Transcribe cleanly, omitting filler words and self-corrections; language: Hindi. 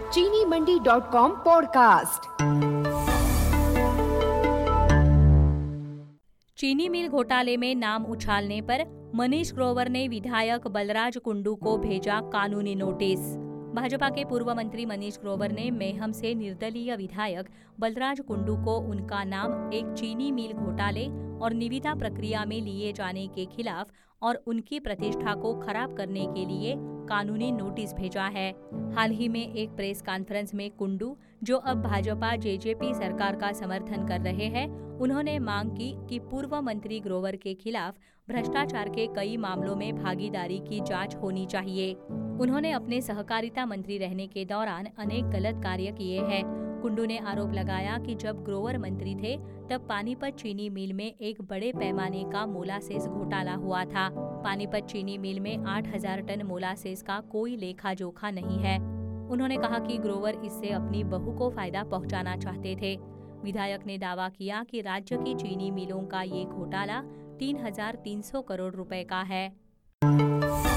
चीनीमंडी.com पॉडकास्ट। चीनी मिल घोटाले में नाम उछालने पर मनीष ग्रोवर ने विधायक बलराज कुंडू को भेजा कानूनी नोटिस। भाजपा के पूर्व मंत्री मनीष ग्रोवर ने मेहम से निर्दलीय विधायक बलराज कुंडू को उनका नाम एक चीनी मिल घोटाले और निविदा प्रक्रिया में लिए जाने के खिलाफ और उनकी प्रतिष्ठा को खराब करने के लिए कानूनी नोटिस भेजा है। हाल ही में एक प्रेस कॉन्फ्रेंस में कुंडू, जो अब भाजपा जेजेपी सरकार का समर्थन कर रहे हैं, उन्होंने मांग की कि पूर्व मंत्री ग्रोवर के खिलाफ भ्रष्टाचार के कई मामलों में भागीदारी की जांच होनी चाहिए। उन्होंने अपने सहकारिता मंत्री रहने के दौरान अनेक गलत कार्य किए हैं। कुंडू ने आरोप लगाया कि जब ग्रोवर मंत्री थे तब पानीपत चीनी मिल में एक बड़े पैमाने का मोलासेस घोटाला हुआ था। पानीपत चीनी मिल में 8,000 टन मोलासेस का कोई लेखा जोखा नहीं है। उन्होंने कहा कि ग्रोवर इससे अपनी बहू को फायदा पहुंचाना चाहते थे। विधायक ने दावा किया कि राज्य की चीनी मिलों का ये घोटाला 3,300 करोड़ रुपए का है।